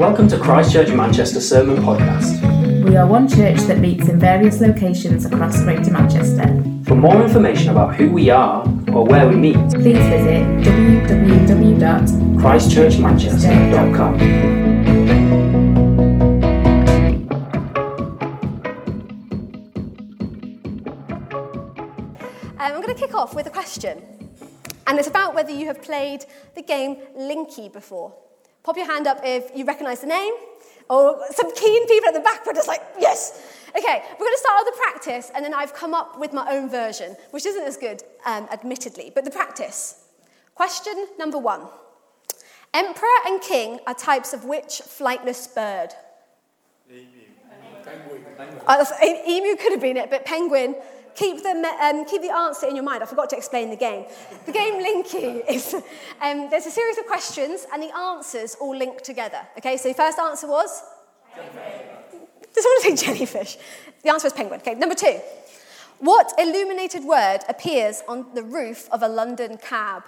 Welcome to Christ Church Manchester Sermon Podcast. We are one church that meets in various locations across Greater Manchester. For more information about who we are or where we meet, please visit www.christchurchmanchester.com. I'm going to kick off with a question, and it's about whether you have played the game Linky before. Pop your hand up if you recognise the name, or some keen people at the back were just like, yes. Okay, we're going to start with the practice, and then I've come up with my own version, which isn't as good, admittedly, but the practice. Question number 1. Emperor and king are types of which flightless bird? Emu. Penguin. Emu could have been it, but penguin. Keep the answer in your mind. I forgot to explain the game. The game Linky is, there's a series of questions and the answers all link together. Okay, so the first answer was? Jellyfish. Does someone say jellyfish? The answer is penguin. Okay, number 2. What illuminated word appears on the roof of a London cab?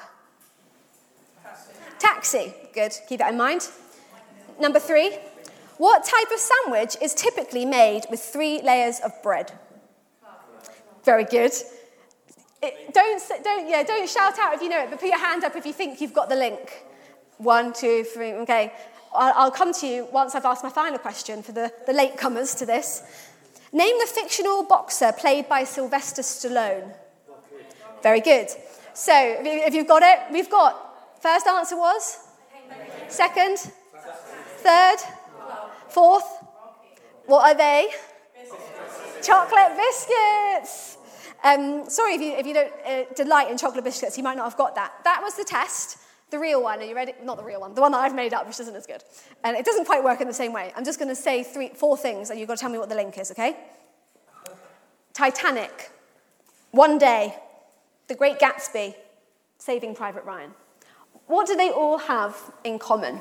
Taxi. Good, keep that in mind. Number 3. What type of sandwich is typically made with 3 layers of bread? Very good. Don't shout out if you know it, but put your hand up if you think you've got the link. 1, 2, 3, okay. I'll come to you once I've asked my final question for the latecomers to this. Name the fictional boxer played by Sylvester Stallone. Very good. So, if you've got it, we've got, first answer was? Second? Third? Fourth? What are they? Chocolate biscuits. Sorry if you don't delight in chocolate biscuits, you might not have got that. That was the test. The real one. Are you ready? Not the real one. The one that I've made up, which isn't as good. And it doesn't quite work in the same way. I'm just going to say 4 things, and you've got to tell me what the link is, okay? Titanic. One Day. The Great Gatsby. Saving Private Ryan. What do they all have in common?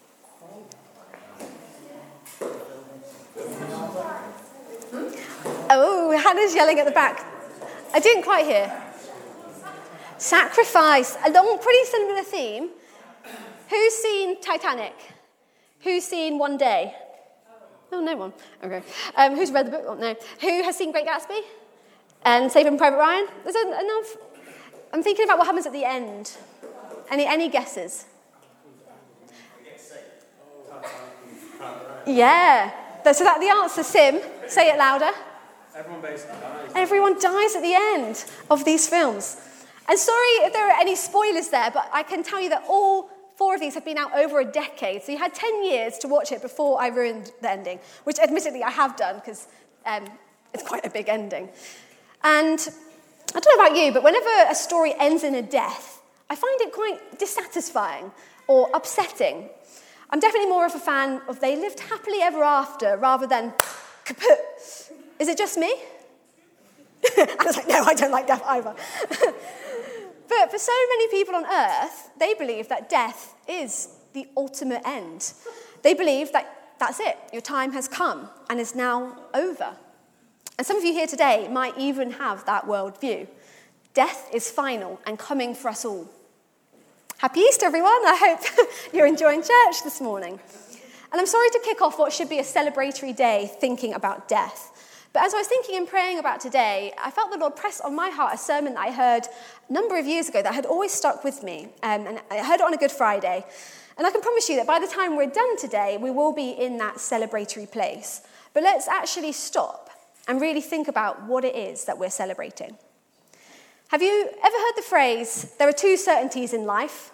Oh, Hannah's yelling at the back. I didn't quite hear. Sacrifice. Along pretty similar theme. Who's seen Titanic? Who's seen One Day? Oh, no one. Okay. Who's read the book? Oh, no. Who has seen Great Gatsby? And Saving Private Ryan? Is there enough? I'm thinking about what happens at the end. Any guesses? Yeah. So that the answer, Sim. Say it louder. Everyone basically dies. Everyone dies at the end of these films. And sorry if there are any spoilers there, but I can tell you that all 4 of these have been out over a decade. So you had 10 years to watch it before I ruined the ending, which admittedly I have done because it's quite a big ending. And I don't know about you, but whenever a story ends in a death, I find it quite dissatisfying or upsetting. I'm definitely more of a fan of They Lived Happily Ever After rather than kaput. Is it just me? I was like, no, I don't like death either. But for so many people on earth, they believe that death is the ultimate end. They believe that that's it. Your time has come and is now over. And some of you here today might even have that worldview. Death is final and coming for us all. Happy Easter, everyone. I hope you're enjoying church this morning. And I'm sorry to kick off what should be a celebratory day thinking about death. But as I was thinking and praying about today, I felt the Lord press on my heart a sermon that I heard a number of years ago that had always stuck with me. And I heard it on a Good Friday. And I can promise you that by the time we're done today, we will be in that celebratory place. But let's actually stop and really think about what it is that we're celebrating. Have you ever heard the phrase, there are 2 certainties in life?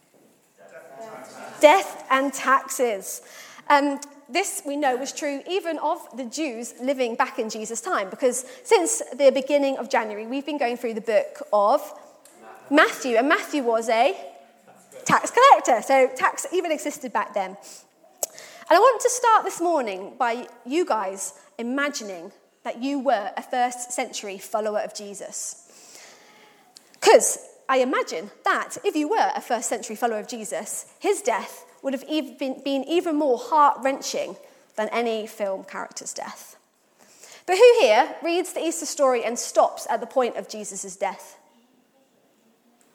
Death and taxes. This, we know, was true even of the Jews living back in Jesus' time, because since the beginning of January, we've been going through the book of Matthew, and Matthew was a tax collector, so tax even existed back then. And I want to start this morning by you guys imagining that you were a first century follower of Jesus. Because I imagine that if you were a first century follower of Jesus, his death would have been even more heart-wrenching than any film character's death. But who here reads the Easter story and stops at the point of Jesus' death?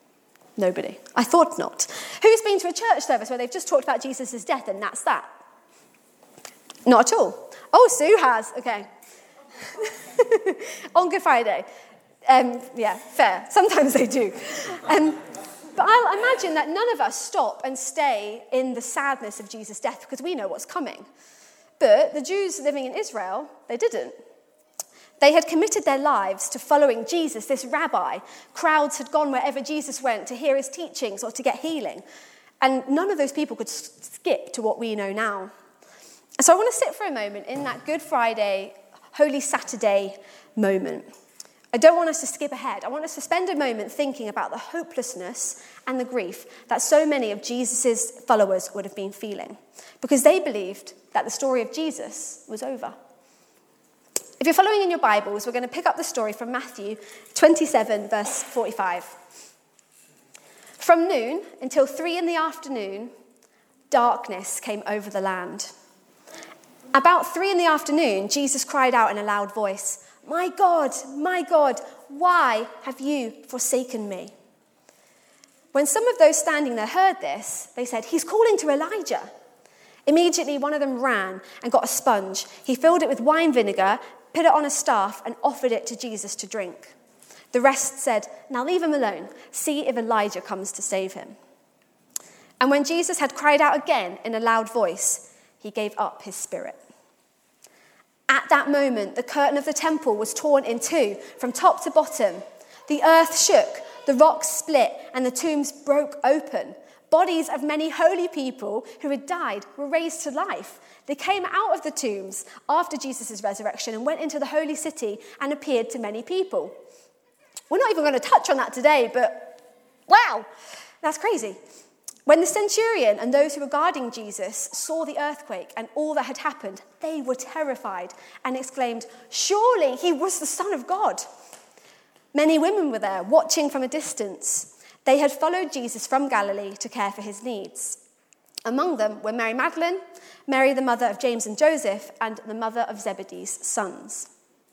Nobody. I thought not. Who's been to a church service where they've just talked about Jesus' death and that's that? Not at all. Oh, Sue has. Okay. On Good Friday. Yeah, fair. Sometimes they do. But I'll imagine that none of us stop and stay in the sadness of Jesus' death because we know what's coming. But the Jews living in Israel, they didn't. They had committed their lives to following Jesus, this rabbi. Crowds had gone wherever Jesus went to hear his teachings or to get healing. And none of those people could skip to what we know now. And so I want to sit for a moment in that Good Friday, Holy Saturday moment. I don't want us to skip ahead. I want us to spend a moment thinking about the hopelessness and the grief that so many of Jesus' followers would have been feeling, because they believed that the story of Jesus was over. If you're following in your Bibles, we're going to pick up the story from Matthew 27, verse 45. From noon until 3 in, darkness came over the land. About 3 in, Jesus cried out in a loud voice, my God, why have you forsaken me?" When some of those standing there heard this, they said, "He's calling to Elijah." Immediately, one of them ran and got a sponge. He filled it with wine vinegar, put it on a staff, and offered it to Jesus to drink. The rest said, "Now leave him alone. See if Elijah comes to save him." And when Jesus had cried out again in a loud voice, he gave up his spirit. At that moment, the curtain of the temple was torn in two, from top to bottom. The earth shook, the rocks split, and the tombs broke open. Bodies of many holy people who had died were raised to life. They came out of the tombs after Jesus' resurrection and went into the holy city and appeared to many people. We're not even going to touch on that today, but wow, that's crazy. When the centurion and those who were guarding Jesus saw the earthquake and all that had happened, they were terrified and exclaimed, "Surely he was the Son of God." Many women were there, watching from a distance. They had followed Jesus from Galilee to care for his needs. Among them were Mary Magdalene, Mary the mother of James and Joseph, and the mother of Zebedee's sons.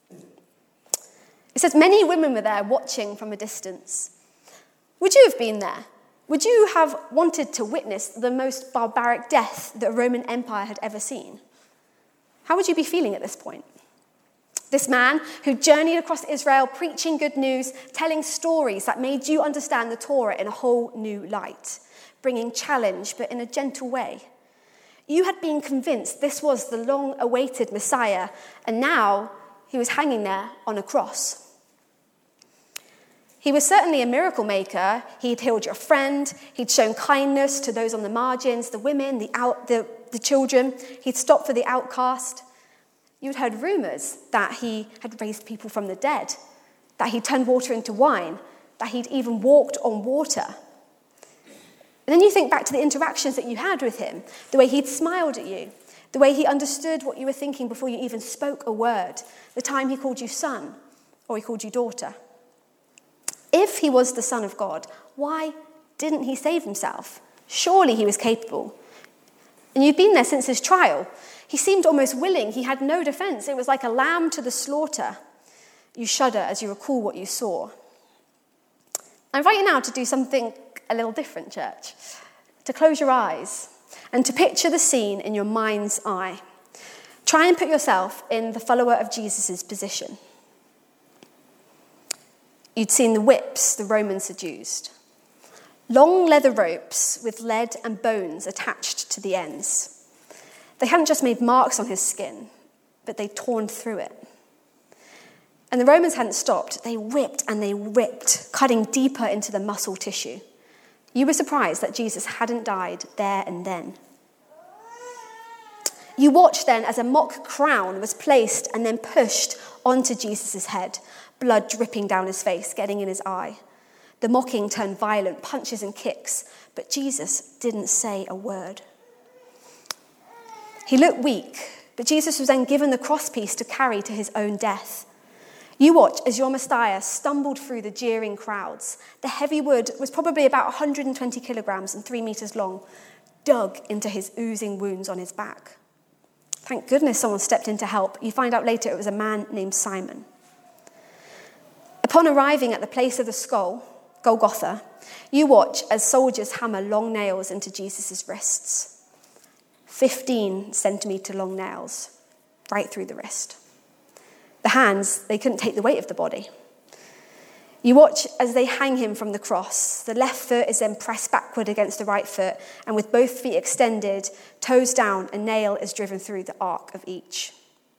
It says many women were there, watching from a distance. Would you have been there? Would you have wanted to witness the most barbaric death the Roman Empire had ever seen? How would you be feeling at this point? This man who journeyed across Israel, preaching good news, telling stories that made you understand the Torah in a whole new light, bringing challenge, but in a gentle way. You had been convinced this was the long-awaited Messiah, and now he was hanging there on a cross. He was certainly a miracle maker. He'd healed your friend. He'd shown kindness to those on the margins, the women, the children. He'd stopped for the outcast. You'd heard rumors that he had raised people from the dead, that he'd turned water into wine, that he'd even walked on water. And then you think back to the interactions that you had with him, the way he'd smiled at you, the way he understood what you were thinking before you even spoke a word, the time he called you son or he called you daughter. If he was the Son of God, why didn't he save himself? Surely he was capable. And you'd been there since his trial. He seemed almost willing. He had no defense. It was like a lamb to the slaughter. You shudder as you recall what you saw. I invite you now to do something a little different, church. To close your eyes and to picture the scene in your mind's eye. Try and put yourself in the follower of Jesus' position. You'd seen the whips the Romans had used. Long leather ropes with lead and bones attached to the ends. They hadn't just made marks on his skin, but they'd torn through it. And the Romans hadn't stopped. They whipped and they ripped, cutting deeper into the muscle tissue. You were surprised that Jesus hadn't died there and then. You watched then as a mock crown was placed and then pushed onto Jesus' head, blood dripping down his face, getting in his eye. The mocking turned violent, punches and kicks, but Jesus didn't say a word. He looked weak, but Jesus was then given the crosspiece to carry to his own death. You watch as your Messiah stumbled through the jeering crowds. The heavy wood was probably about 120 kilograms and 3 meters long, dug into his oozing wounds on his back. Thank goodness someone stepped in to help. You find out later it was a man named Simon. Upon arriving at the place of the skull, Golgotha, you watch as soldiers hammer long nails into Jesus' wrists. 15 centimetre long nails right through the wrist. The hands, they couldn't take the weight of the body. You watch as they hang him from the cross. The left foot is then pressed backward against the right foot, and with both feet extended, toes down, a nail is driven through the arc of each.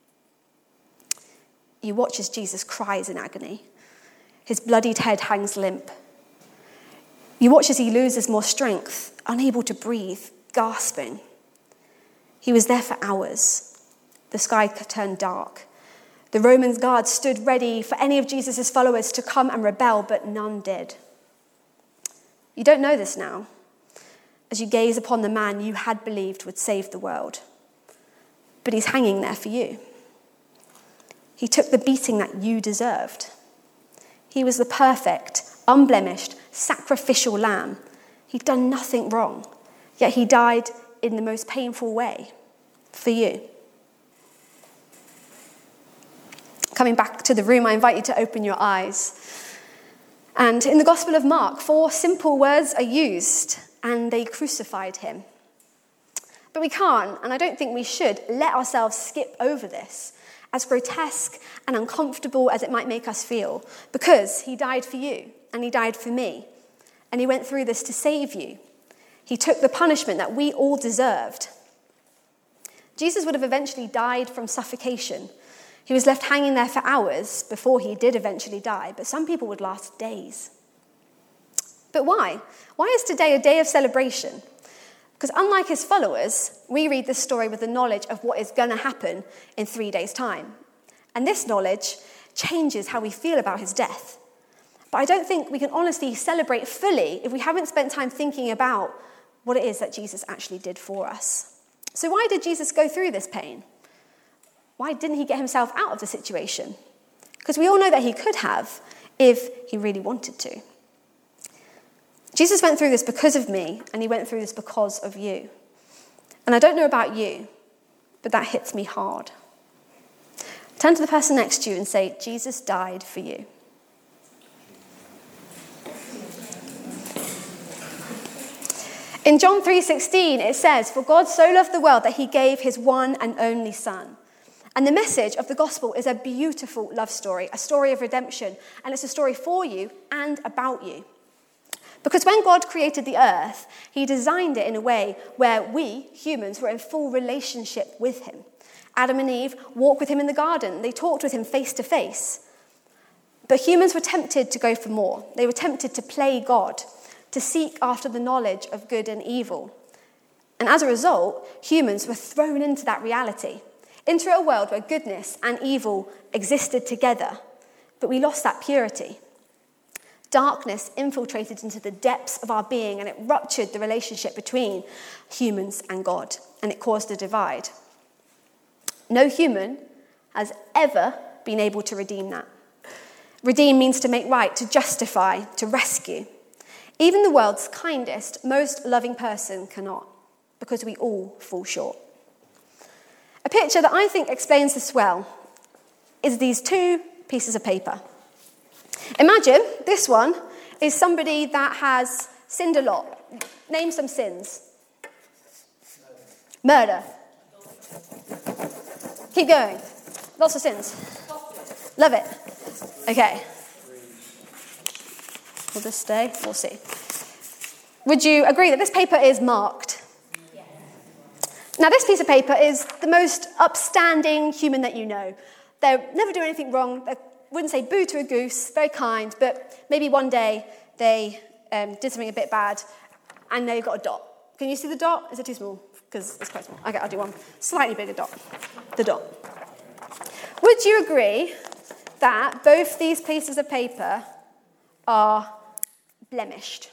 You watch as Jesus cries in agony. His bloodied head hangs limp. You watch as he loses more strength, unable to breathe, gasping. He was there for hours. The sky turned dark. The Roman guards stood ready for any of Jesus' followers to come and rebel, but none did. You don't know this now, as you gaze upon the man you had believed would save the world. But he's hanging there for you. He took the beating that you deserved. He was the perfect, unblemished, sacrificial lamb. He'd done nothing wrong, yet he died in the most painful way for you. Coming back to the room, I invite you to open your eyes. And in the Gospel of Mark, 4 simple words are used, and they crucified him. But we can't, and I don't think we should, let ourselves skip over this, as grotesque and uncomfortable as it might make us feel, because he died for you, and he died for me, and he went through this to save you. He took the punishment that we all deserved. Jesus would have eventually died from suffocation. He was left hanging there for hours before he did eventually die, but some people would last days. But why? Why is today a day of celebration? Because unlike his followers, we read this story with the knowledge of what is going to happen in 3 days' time. And this knowledge changes how we feel about his death. But I don't think we can honestly celebrate fully if we haven't spent time thinking about what it is that Jesus actually did for us. So why did Jesus go through this pain? Why didn't he get himself out of the situation? Because we all know that he could have if he really wanted to. Jesus went through this because of me, and he went through this because of you. And I don't know about you, but that hits me hard. Turn to the person next to you and say, Jesus died for you. In John 3:16, it says, "For God so loved the world that he gave his one and only Son." And the message of the gospel is a beautiful love story, a story of redemption, and it's a story for you and about you. Because when God created the earth, he designed it in a way where we, humans, were in full relationship with him. Adam and Eve walked with him in the garden. They talked with him face to face. But humans were tempted to go for more. They were tempted to play God, to seek after the knowledge of good and evil. And as a result, humans were thrown into that reality, into a world where goodness and evil existed together, but we lost that purity. Darkness infiltrated into the depths of our being, and it ruptured the relationship between humans and God, and it caused a divide. No human has ever been able to redeem that. Redeem means to make right, to justify, to rescue. Even the world's kindest, most loving person cannot, because we all fall short. A picture that I think explains this well is these 2 pieces of paper. Imagine this one is somebody that has sinned a lot. Name some sins. Murder. Keep going. Lots of sins. Love it. Okay. Will this stay? We'll see. Would you agree that this paper is marked? Now, this piece of paper is the most upstanding human that you know. They never do anything wrong. They wouldn't say boo to a goose, very kind, but maybe one day they did something a bit bad, and they've got a dot. Can you see the dot? Is it too small? Because it's quite small. Okay, I'll do one slightly bigger dot. The dot. Would you agree that both these pieces of paper are blemished?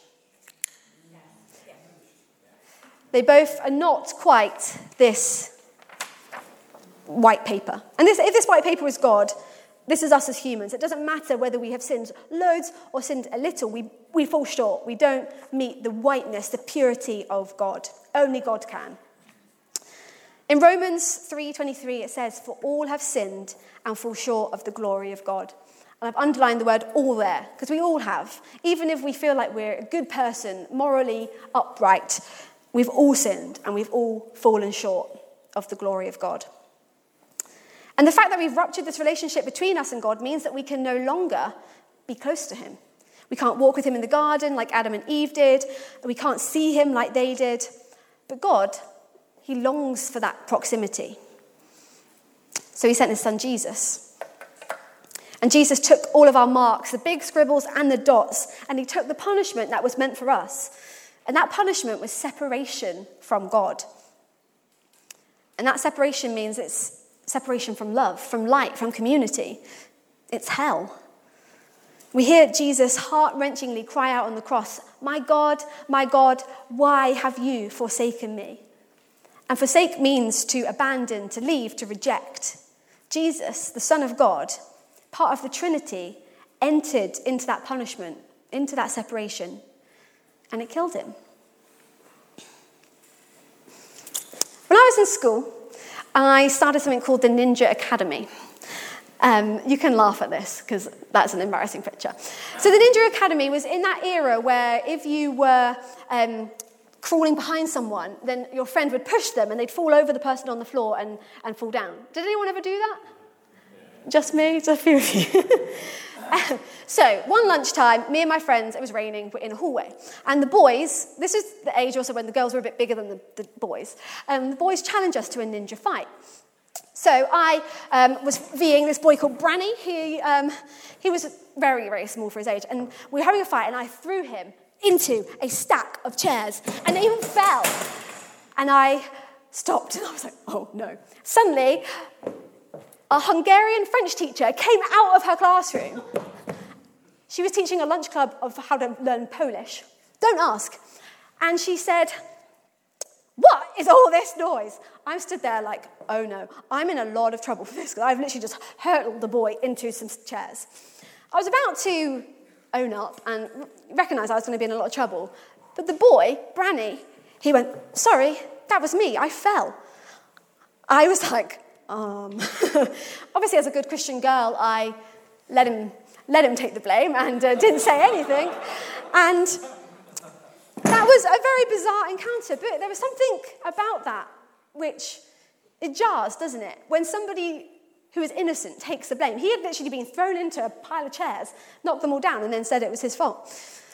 They both are not quite this white paper. And if this white paper is God, this is us as humans. It doesn't matter whether we have sinned loads or sinned a little. We fall short. We don't meet the whiteness, the purity of God. Only God can. In Romans 3:23, it says, "For all have sinned and fall short of the glory of God." And I've underlined the word all there, because we all have. Even if we feel like we're a good person, morally upright, We've all sinned and we've all fallen short of the glory of God. And the fact that we've ruptured this relationship between us and God means that we can no longer be close to him. We can't walk with him in the garden like Adam and Eve did. We can't see him like they did. But God, he longs for that proximity. So he sent his son Jesus. And Jesus took all of our marks, the big scribbles and the dots, and he took the punishment that was meant for us. And that punishment was separation from God. And that separation means it's separation from love, from light, from community. It's hell. We hear Jesus heart-wrenchingly cry out on the cross, my God, why have you forsaken me?" And forsake means to abandon, to leave, to reject. Jesus, the Son of God, part of the Trinity, entered into that punishment, into that separation, and it killed him. When I was in school, I started something called the Ninja Academy. You can laugh at this because that's an embarrassing picture. So the Ninja Academy was in that era where if you were crawling behind someone, then your friend would push them and they'd fall over the person on the floor and fall down. Did anyone ever do that? Just me? Just a few of you? So one lunchtime, me and my friends, it was raining, we're in a hallway. And the boys, this is the age also when the girls were a bit bigger than the boys, the boys challenged us to a ninja fight. So I was VAing this boy called Branny. He was very, very small for his age. And we were having a fight, and I threw him into a stack of chairs. And they even fell. And I stopped, and I was like, oh, no. Suddenly, a Hungarian French teacher came out of her classroom. She was teaching a lunch club of how to learn Polish. Don't ask. And she said, "What is all this noise?" I'm stood there like, oh no, I'm in a lot of trouble for this because I've literally just hurtled the boy into some chairs. I was about to own up and recognise I was going to be in a lot of trouble. But the boy, Branny, he went, "Sorry, that was me, I fell." I was like, Obviously, as a good Christian girl, I let him take the blame and didn't say anything. And that was a very bizarre encounter, but there was something about that which it jars, doesn't it? When somebody who is innocent takes the blame. He had literally been thrown into a pile of chairs, knocked them all down, and then said it was his fault.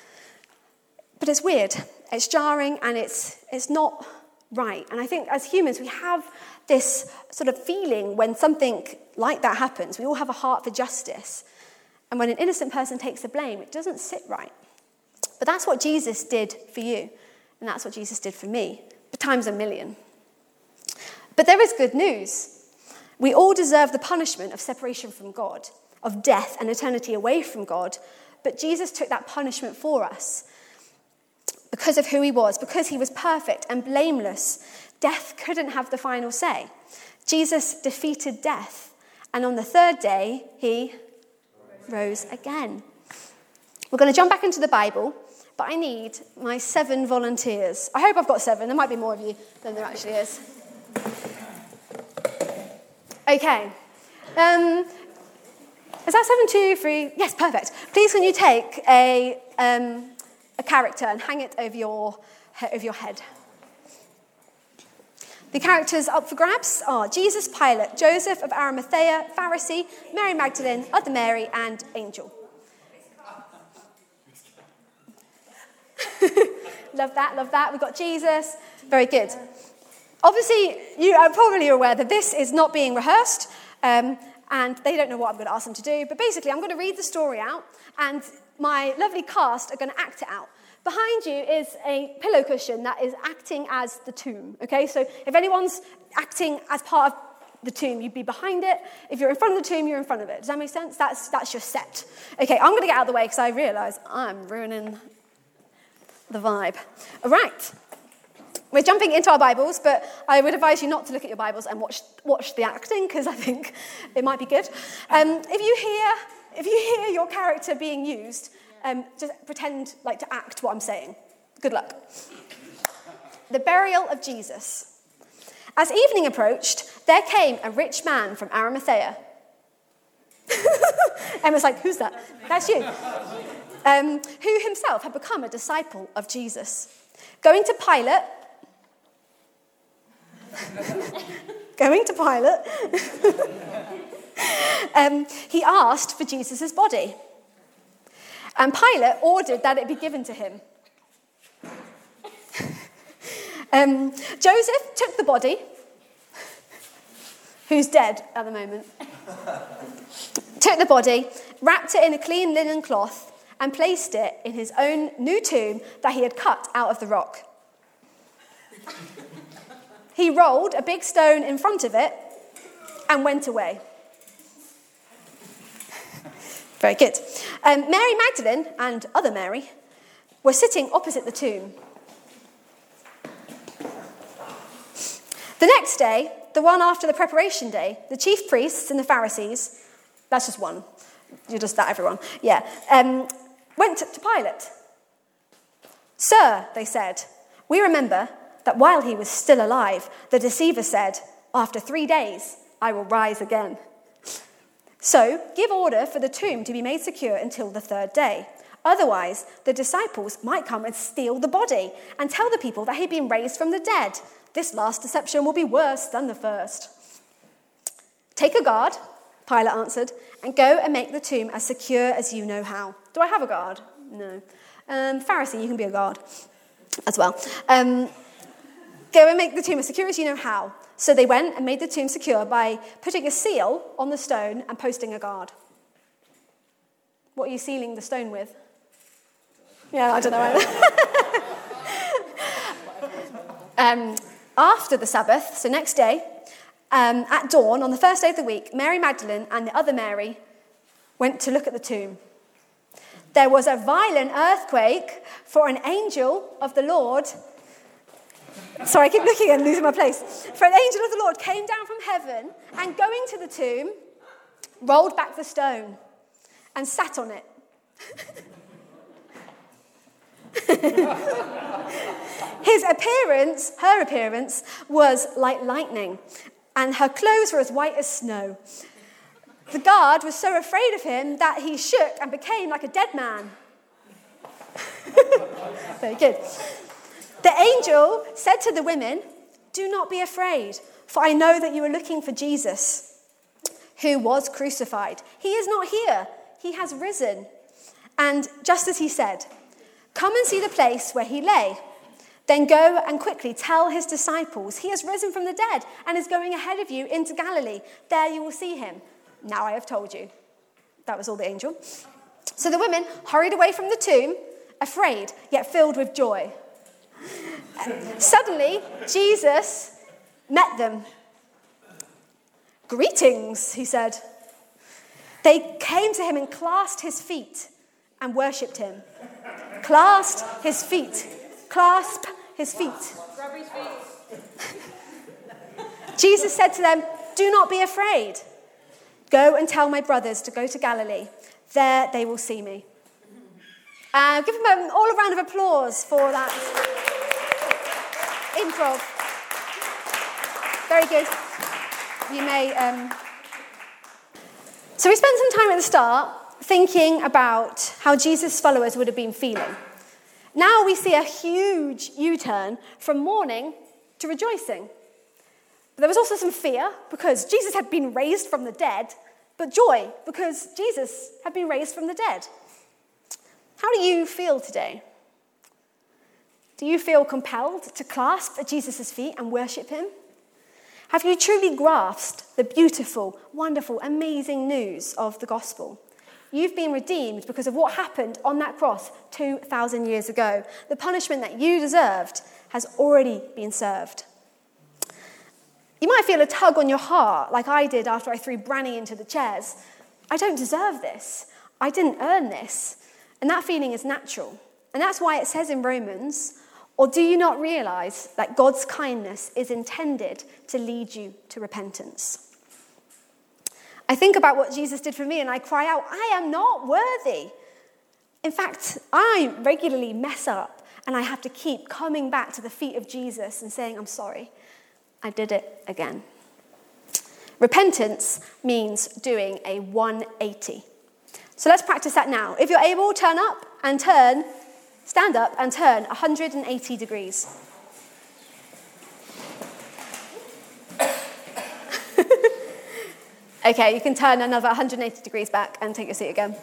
But it's weird, it's jarring, and it's not right. And I think as humans, we have this sort of feeling when something like that happens. We all have a heart for justice. And when an innocent person takes the blame, it doesn't sit right. But that's what Jesus did for you. And that's what Jesus did for me, but times a million. But there is good news. We all deserve the punishment of separation from God, of death and eternity away from God. But Jesus took that punishment for us. Because of who he was, because he was perfect and blameless, death couldn't have the final say. Jesus defeated death. And on the third day, he rose again. We're going to jump back into the Bible, but I need my 7 volunteers. I hope I've got 7. There might be more of you than there actually is. Okay. Is that 7, 2, 3? Yes, perfect. Please can you take a character and hang it over your head. The characters up for grabs are Jesus, Pilate, Joseph of Arimathea, Pharisee, Mary Magdalene, Other Mary, and Angel. Love that. We've got Jesus. Very good. Obviously, you are probably aware that this is not being rehearsed, and they don't know what I'm going to ask them to do. But basically, I'm going to read the story out, and my lovely cast are going to act it out. Behind you is a pillow cushion that is acting as the tomb, okay? So if anyone's acting as part of the tomb, you'd be behind it. If you're in front of the tomb, you're in front of it. Does that make sense? That's your set. Okay, I'm going to get out of the way because I realise I'm ruining the vibe. All right. We're jumping into our Bibles, but I would advise you not to look at your Bibles and watch the acting because I think it might be good. If you hear your character being used, just pretend like to act what I'm saying. Good luck. The burial of Jesus. As evening approached, there came a rich man from Arimathea. Emma's like, who's that? That's you. Who himself had become a disciple of Jesus. Going to Pilate, Going to Pilate, he asked for Jesus' body. And Pilate ordered that it be given to him. Joseph took the body, who's dead at the moment, took the body, wrapped it in a clean linen cloth, and placed it in his own new tomb that he had cut out of the rock. He rolled a big stone in front of it and went away. Very good. Mary Magdalene and other Mary were sitting opposite the tomb. The next day, the one after the preparation day, the chief priests and the Pharisees, that's just one, you're just that everyone, went to Pilate. "Sir," they said, "we remember that while he was still alive, the deceiver said, 'After 3 days, I will rise again.' So give order for the tomb to be made secure until the 3rd day. Otherwise, the disciples might come and steal the body and tell the people that he'd been raised from the dead. This last deception will be worse than the first." "Take a guard," Pilate answered, "and go and make the tomb as secure as you know how." Do I have a guard? No. Pharisee, you can be a guard as well. Go and make the tomb as secure as you know how. So they went and made the tomb secure by putting a seal on the stone and posting a guard. What are you sealing the stone with? Yeah, I don't know. After the Sabbath, so next day, at dawn, on the first day of the week, Mary Magdalene and the other Mary went to look at the tomb. There was a violent earthquake, for an angel of the Lord... Sorry, I keep looking and losing my place. For an angel of the Lord came down from heaven and, going to the tomb, rolled back the stone and sat on it. Her appearance was like lightning, and her clothes were as white as snow. The guard was so afraid of him that he shook and became like a dead man. Very good. The angel said to the women, "Do not be afraid, for I know that you are looking for Jesus, who was crucified. He is not here. He has risen. And just as he said, come and see the place where he lay. Then go and quickly tell his disciples, he has risen from the dead and is going ahead of you into Galilee. There you will see him. Now I have told you." That was all the angel. So the women hurried away from the tomb, afraid, yet filled with joy. Suddenly, Jesus met them. "Greetings," he said. They came to him and clasped his feet and worshipped him. Clasped his feet. Clasp his feet. Grab his feet. Jesus said to them, "Do not be afraid. Go and tell my brothers to go to Galilee. There they will see me." Give them all a round of applause for that improv. Very good. You may... So we spent some time at the start thinking about how Jesus' followers would have been feeling. Now we see a huge U-turn from mourning to rejoicing. But there was also some fear because Jesus had been raised from the dead, but joy because Jesus had been raised from the dead. How do you feel today? Do you feel compelled to clasp at Jesus' feet and worship him? Have you truly grasped the beautiful, wonderful, amazing news of the gospel? You've been redeemed because of what happened on that cross 2,000 years ago. The punishment that you deserved has already been served. You might feel a tug on your heart, like I did after I threw Branny into the chairs. I don't deserve this. I didn't earn this. And that feeling is natural. And that's why it says in Romans, or do you not realize that God's kindness is intended to lead you to repentance? I think about what Jesus did for me and I cry out, I am not worthy. In fact, I regularly mess up and I have to keep coming back to the feet of Jesus and saying, I'm sorry, I did it again. Repentance means doing a 180. So let's practice that now. If you're able, stand up and turn 180 degrees. Okay, you can turn another 180 degrees back and take your seat again.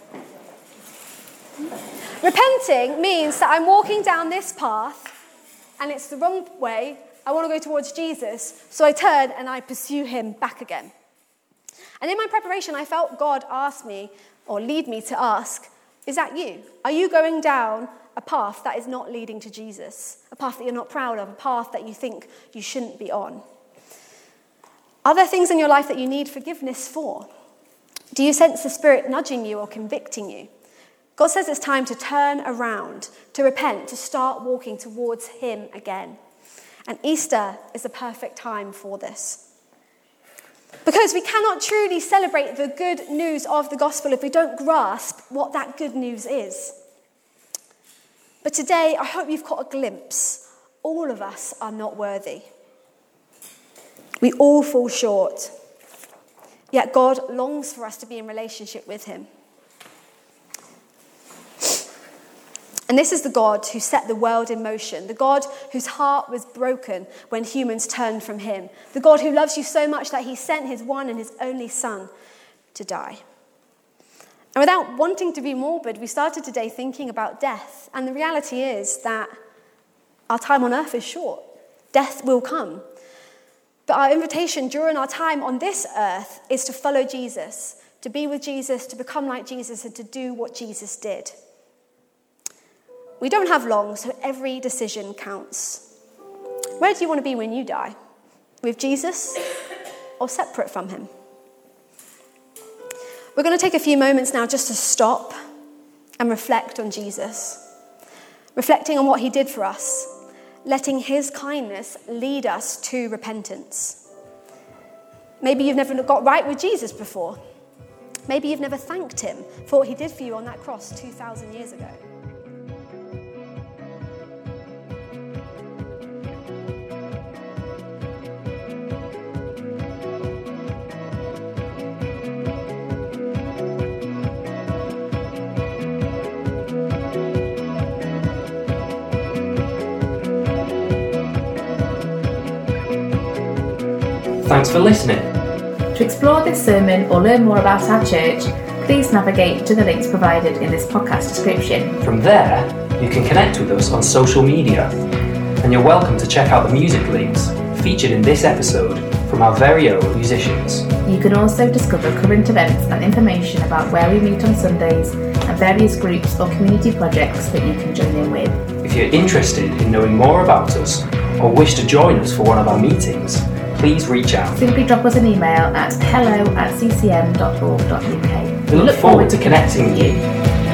Repenting means that I'm walking down this path and it's the wrong way. I want to go towards Jesus, so I turn and I pursue him back again. And in my preparation, I felt God ask me, or lead me to ask, is that you? Are you going down a path that is not leading to Jesus? A path that you're not proud of, a path that you think you shouldn't be on? Are there things in your life that you need forgiveness for? Do you sense the Spirit nudging you or convicting you? God says it's time to turn around, to repent, to start walking towards him again. And Easter is the perfect time for this. Because we cannot truly celebrate the good news of the gospel if we don't grasp what that good news is. But today, I hope you've caught a glimpse. All of us are not worthy. We all fall short. Yet God longs for us to be in relationship with him. And this is the God who set the world in motion, the God whose heart was broken when humans turned from him, the God who loves you so much that he sent his one and his only son to die. And without wanting to be morbid, we started today thinking about death. And the reality is that our time on earth is short. Death will come. But our invitation during our time on this earth is to follow Jesus, to be with Jesus, to become like Jesus, and to do what Jesus did. We don't have long, so every decision counts. Where do you want to be when you die? With Jesus or separate from him? We're going to take a few moments now just to stop and reflect on Jesus. Reflecting on what he did for us. Letting his kindness lead us to repentance. Maybe you've never got right with Jesus before. Maybe you've never thanked him for what he did for you on that cross 2,000 years ago. Thanks for listening. To explore this sermon or learn more about our church, please navigate to the links provided in this podcast description. From there, you can connect with us on social media. And you're welcome to check out the music links featured in this episode from our very own musicians. You can also discover current events and information about where we meet on Sundays and various groups or community projects that you can join in with. If you're interested in knowing more about us or wish to join us for one of our meetings, please reach out. Simply drop us an email at hello@ccm.org.uk. We look forward to connecting with you.